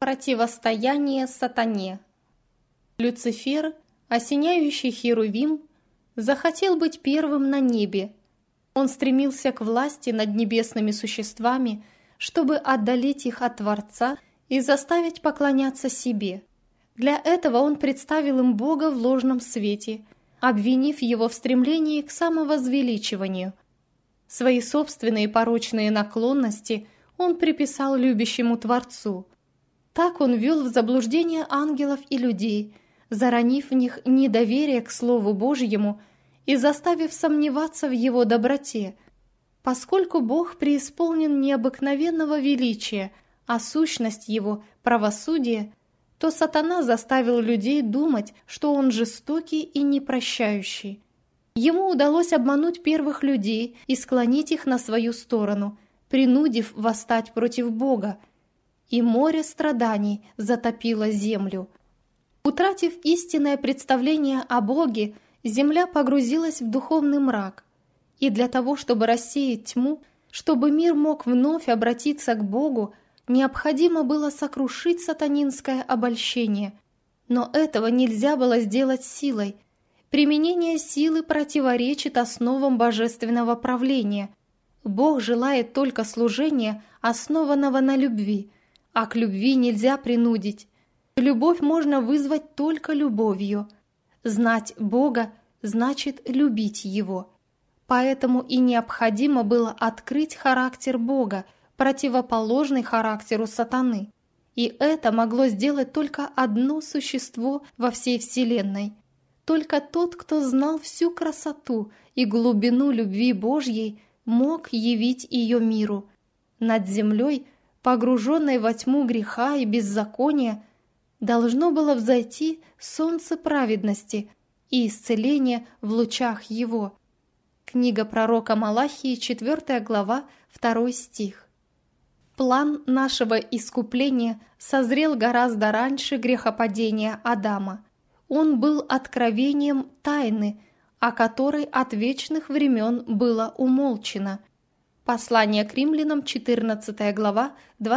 Противостояние сатане. Люцифер, осеняющий херувим, захотел быть первым на небе. Он стремился к власти над небесными существами, чтобы отдалить их от Творца и заставить поклоняться себе. Для этого он представил им Бога в ложном свете, обвинив его в стремлении к самовозвеличиванию. Свои собственные порочные наклонности он приписал любящему Творцу. Так он ввел в заблуждение ангелов и людей, заронив в них недоверие к Слову Божьему и заставив сомневаться в его доброте. Поскольку Бог преисполнен необыкновенного величия, а сущность его – правосудие, то сатана заставил людей думать, что он жестокий и непрощающий. Ему удалось обмануть первых людей и склонить их на свою сторону, принудив восстать против Бога, и море страданий затопило землю. Утратив истинное представление о Боге, земля погрузилась в духовный мрак. И для того, чтобы рассеять тьму, чтобы мир мог вновь обратиться к Богу, необходимо было сокрушить сатанинское обольщение. Но этого нельзя было сделать силой. Применение силы противоречит основам божественного правления. Бог желает только служения, основанного на любви, а к любви нельзя принудить. Любовь можно вызвать только любовью. Знать Бога значит любить Его. Поэтому и необходимо было открыть характер Бога, противоположный характеру сатаны. И это могло сделать только одно существо во всей Вселенной. Только тот, кто знал всю красоту и глубину любви Божьей, мог явить ее миру. Над землей, погруженной во тьму греха и беззакония, должно было взойти солнце праведности и исцеление в лучах его. Книга пророка Малахии, 4 глава, 2 стих. План нашего искупления созрел гораздо раньше грехопадения Адама. Он был откровением тайны, о которой от вечных времен было умолчено. Послание к римлянам, 14 глава,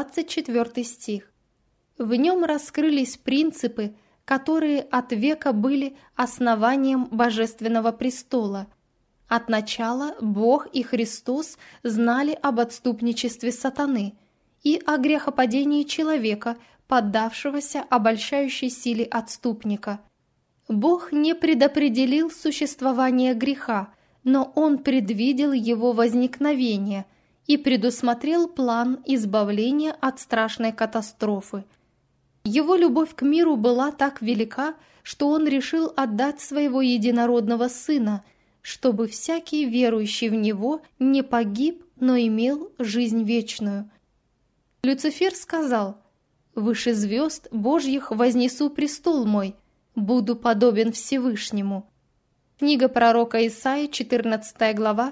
24 стих. В нем раскрылись принципы, которые от века были основанием Божественного престола. От начала Бог и Христос знали об отступничестве сатаны и о грехопадении человека, поддавшегося обольщающей силе отступника. Бог не предопределил существование греха, но Он предвидел его возникновение и предусмотрел план избавления от страшной катастрофы. Его любовь к миру была так велика, что Он решил отдать своего единородного Сына, чтобы всякий верующий в Него не погиб, но имел жизнь вечную. Люцифер сказал: «Выше звезд Божьих вознесу престол мой, буду подобен Всевышнему». Книга пророка Исаии, 14 глава,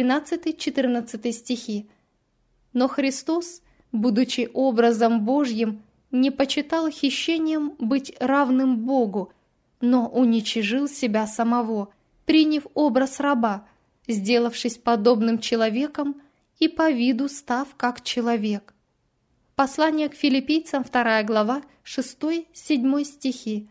13-14 стихи. Но Христос, будучи образом Божьим, не почитал хищением быть равным Богу, но уничижил себя самого, приняв образ раба, сделавшись подобным человеком и по виду став как человек. Послание к филиппийцам, 2 глава, 6-7 стихи.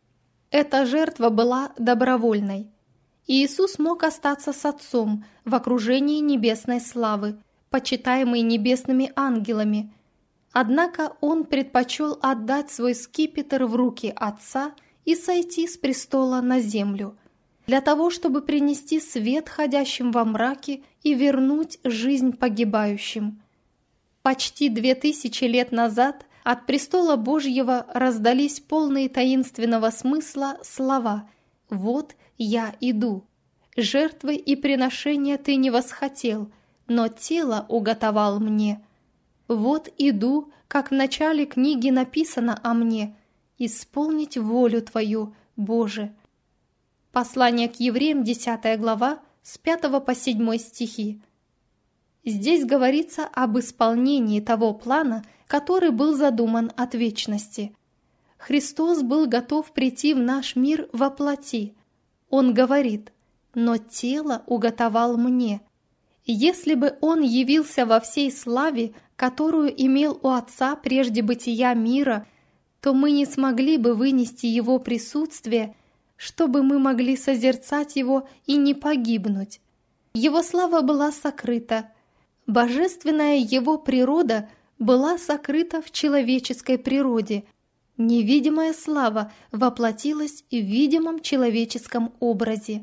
Эта жертва была добровольной. Иисус мог остаться с Отцом в окружении небесной славы, почитаемой небесными ангелами. Однако Он предпочел отдать свой скипетр в руки Отца и сойти с престола на землю, для того, чтобы принести свет ходящим во мраке и вернуть жизнь погибающим. Почти 2000 лет назад от престола Божьего раздались полные таинственного смысла слова: «Вот я иду. Жертвы и приношения ты не восхотел, но тело уготовал мне. Вот иду, как в начале книги написано о мне, исполнить волю твою, Боже». Послание к евреям, 10 глава, с 5 по 7 стихи. Здесь говорится об исполнении того плана, который был задуман от вечности. Христос был готов прийти в наш мир во плоти. Он говорит: «Но тело уготовал мне». Если бы Он явился во всей славе, которую имел у Отца прежде бытия мира, то мы не смогли бы вынести Его присутствие, чтобы мы могли созерцать Его и не погибнуть. Его слава была сокрыта. Божественная Его природа была сокрыта в человеческой природе. Невидимая слава воплотилась в видимом человеческом образе.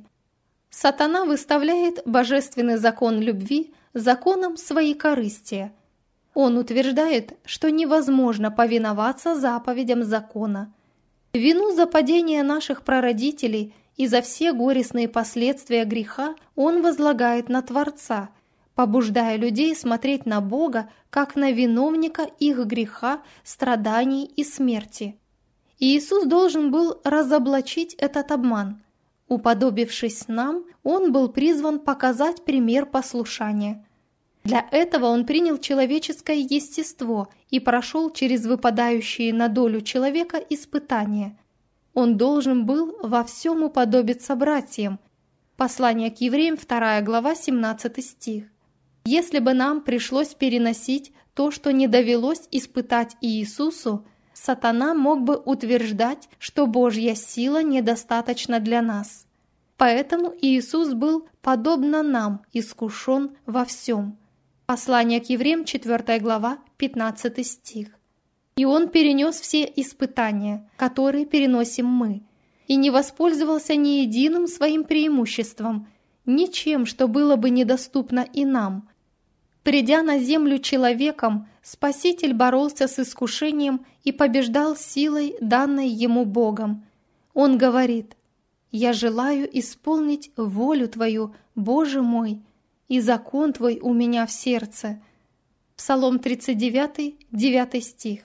Сатана выставляет божественный закон любви законом своекорыстия. Он утверждает, что невозможно повиноваться заповедям закона. Вину за падение наших прародителей и за все горестные последствия греха он возлагает на Творца, побуждая людей смотреть на Бога как на виновника их греха, страданий и смерти. И Иисус должен был разоблачить этот обман. Уподобившись нам, Он был призван показать пример послушания. Для этого Он принял человеческое естество и прошел через выпадающие на долю человека испытания. Он должен был во всем уподобиться братьям. Послание к Евреям, 2 глава, 17 стих. Если бы нам пришлось переносить то, что не довелось испытать Иисусу, Сатана мог бы утверждать, что Божья сила недостаточна для нас. Поэтому Иисус был, подобно нам, искушен во всем. Послание к Евреям, 4 глава, 15 стих. И Он перенес все испытания, которые переносим мы, и не воспользовался ни единым своим преимуществом, ничем, что было бы недоступно и нам. Придя на землю человеком, Спаситель боролся с искушением и побеждал силой, данной Ему Богом. Он говорит: «Я желаю исполнить волю Твою, Боже мой, и закон Твой у меня в сердце». Псалом 39, 9 стих.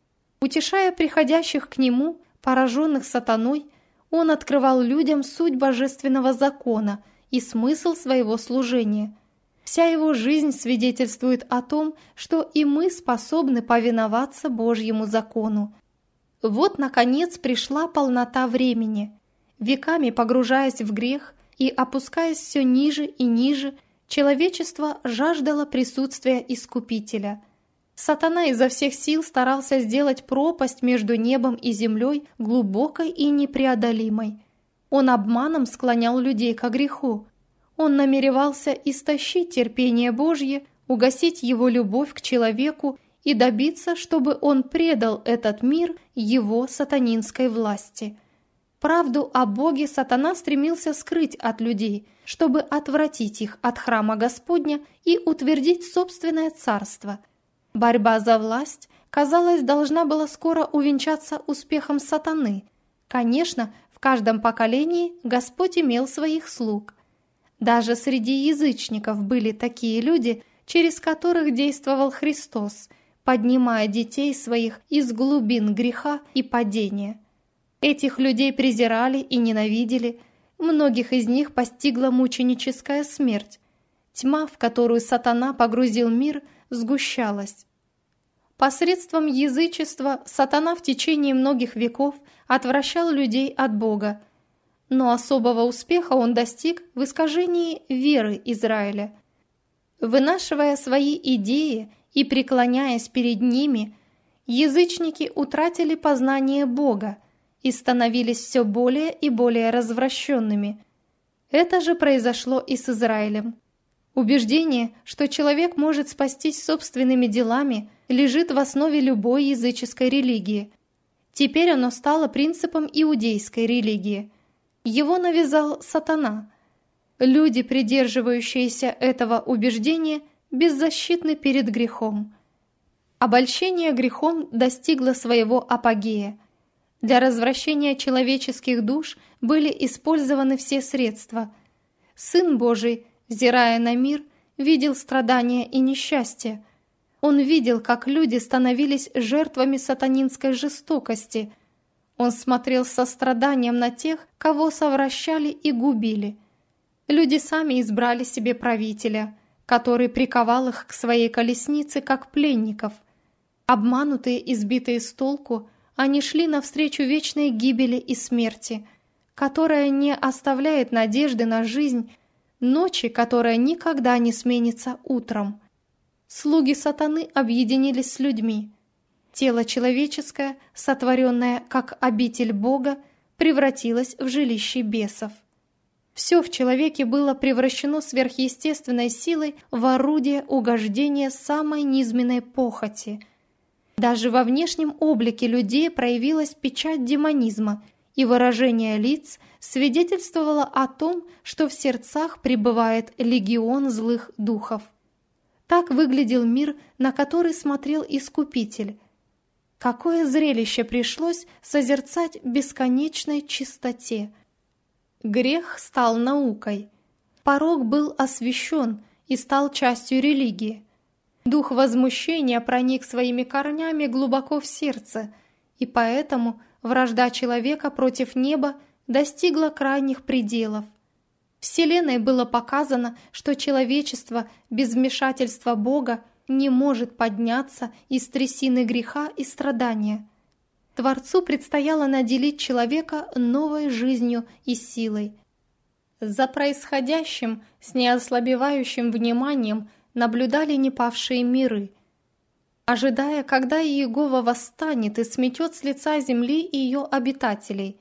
Утешая приходящих к Нему, пораженных сатаной, Он открывал людям суть божественного закона и смысл своего служения. Вся Его жизнь свидетельствует о том, что и мы способны повиноваться Божьему закону. Вот, наконец, пришла полнота времени. Веками погружаясь в грех и опускаясь все ниже и ниже, человечество жаждало присутствия Искупителя. Сатана изо всех сил старался сделать пропасть между небом и землей глубокой и непреодолимой. Он обманом склонял людей ко греху. Он намеревался истощить терпение Божье, угасить его любовь к человеку и добиться, чтобы он предал этот мир его сатанинской власти. Правду о Боге сатана стремился скрыть от людей, чтобы отвратить их от храма Господня и утвердить собственное царство. Борьба за власть, казалось, должна была скоро увенчаться успехом сатаны. Конечно, в каждом поколении Господь имел своих слуг. Даже среди язычников были такие люди, через которых действовал Христос, поднимая детей своих из глубин греха и падения. Этих людей презирали и ненавидели, многих из них постигла мученическая смерть. Тьма, в которую сатана погрузил мир, сгущалась. Посредством язычества сатана в течение многих веков отвращал людей от Бога, но особого успеха он достиг в искажении веры Израиля. Вынашивая свои идеи и преклоняясь перед ними, язычники утратили познание Бога и становились все более и более развращенными. Это же произошло и с Израилем. Убеждение, что человек может спастись собственными делами, лежит в основе любой языческой религии. Теперь оно стало принципом иудейской религии. Его навязал сатана. Люди, придерживающиеся этого убеждения, беззащитны перед грехом. Обольщение грехом достигло своего апогея. Для развращения человеческих душ были использованы все средства. Сын Божий, взирая на мир, видел страдания и несчастье. Он видел, как люди становились жертвами сатанинской жестокости. Он смотрел с состраданием на тех, кого совращали и губили. Люди сами избрали себе правителя, который приковал их к своей колеснице, как пленников. Обманутые и сбитые с толку, они шли навстречу вечной гибели и смерти, которая не оставляет надежды на жизнь, ночи, которая никогда не сменится утром. слуги сатаны объединились с людьми. Тело человеческое, сотворенное как обитель Бога, превратилось в жилище бесов. Все в человеке было превращено сверхъестественной силой в орудие угождения самой низменной похоти. Даже во внешнем облике людей проявилась печать демонизма, и выражение лиц свидетельствовало о том, что в сердцах пребывает легион злых духов. Так выглядел мир, на который смотрел Искупитель. Какое зрелище пришлось созерцать в бесконечной чистоте! Грех стал наукой. Порок был освящен и стал частью религии. Дух возмущения проник своими корнями глубоко в сердце, и поэтому вражда человека против неба достигла крайних пределов. Вселенной было показано, что человечество без вмешательства Бога не может подняться из трясины греха и страдания. Творцу предстояло наделить человека новой жизнью и силой. За происходящим с неослабевающим вниманием наблюдали непавшие миры, ожидая, когда Иегова восстанет и сметет с лица земли ее обитателей.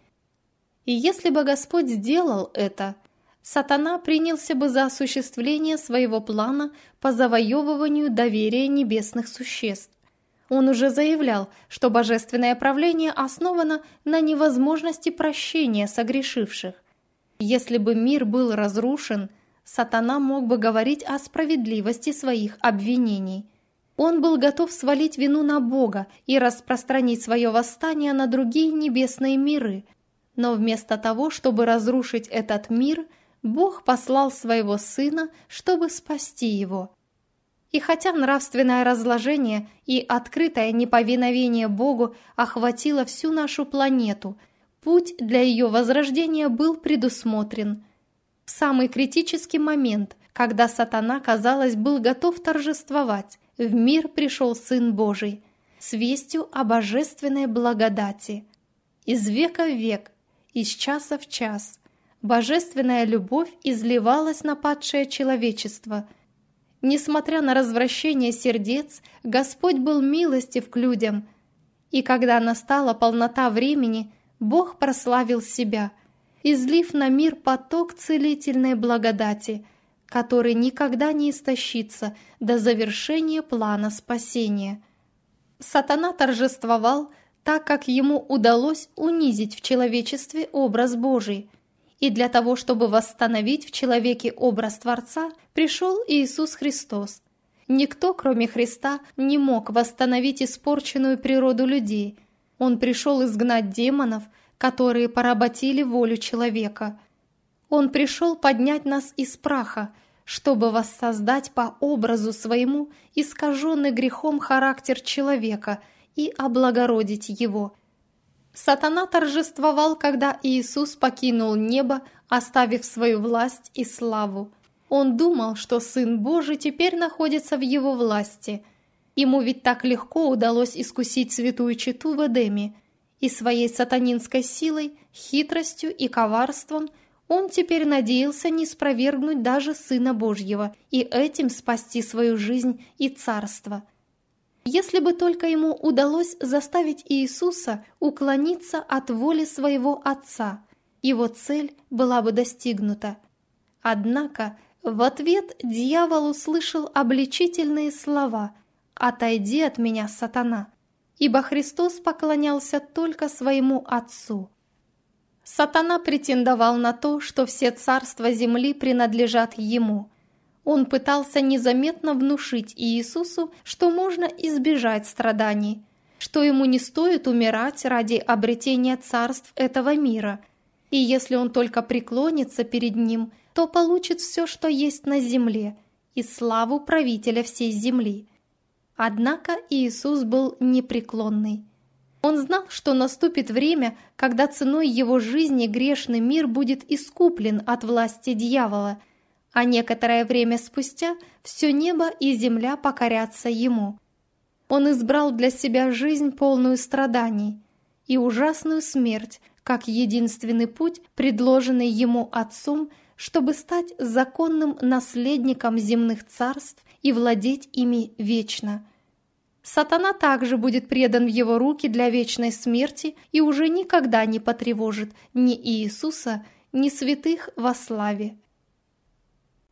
И если бы Господь сделал это, сатана принялся бы за осуществление своего плана по завоевыванию доверия небесных существ. Он уже заявлял, что божественное правление основано на невозможности прощения согрешивших. Если бы мир был разрушен, сатана мог бы говорить о справедливости своих обвинений. Он был готов свалить вину на Бога и распространить свое восстание на другие небесные миры. Но вместо того, чтобы разрушить этот мир, Бог послал своего Сына, чтобы спасти его. И хотя нравственное разложение и открытое неповиновение Богу охватило всю нашу планету, путь для ее возрождения был предусмотрен. В самый критический момент, когда сатана, казалось, был готов торжествовать, в мир пришел Сын Божий с вестью о божественной благодати. Из века в век, из часа в час, божественная любовь изливалась на падшее человечество. Несмотря на развращение сердец, Господь был милостив к людям. И когда настала полнота времени, Бог прославил себя, излив на мир поток целительной благодати, который никогда не истощится до завершения плана спасения. Сатана торжествовал, так как ему удалось унизить в человечестве образ Божий. И для того, чтобы восстановить в человеке образ Творца, пришел Иисус Христос. Никто, кроме Христа, не мог восстановить испорченную природу людей. Он пришел изгнать демонов, которые поработили волю человека. Он пришел поднять нас из праха, чтобы воссоздать по образу своему искаженный грехом характер человека и облагородить его. Сатана торжествовал, когда Иисус покинул небо, оставив свою власть и славу. Он думал, что Сын Божий теперь находится в его власти. Ему ведь так легко удалось искусить святую чету в Эдеме, и своей сатанинской силой, хитростью и коварством он теперь надеялся не спровергнуть даже Сына Божьего и этим спасти свою жизнь и царство. Если бы только ему удалось заставить Иисуса уклониться от воли своего Отца, его цель была бы достигнута. Однако в ответ дьявол услышал обличительные слова «Отойди от меня, сатана», ибо Христос поклонялся только своему Отцу. Сатана претендовал на то, что все царства земли принадлежат ему. Он пытался незаметно внушить Иисусу, что можно избежать страданий, что ему не стоит умирать ради обретения царств этого мира, и если он только преклонится перед ним, то получит все, что есть на земле, и славу правителя всей земли. Однако Иисус был непреклонный. Он знал, что наступит время, когда ценой его жизни грешный мир будет искуплен от власти дьявола, а некоторое время спустя все небо и земля покорятся ему. Он избрал для себя жизнь, полную страданий, и ужасную смерть, как единственный путь, предложенный ему Отцом, чтобы стать законным наследником земных царств и владеть ими вечно. Сатана также будет предан в его руки для вечной смерти и уже никогда не потревожит ни Иисуса, ни святых во славе.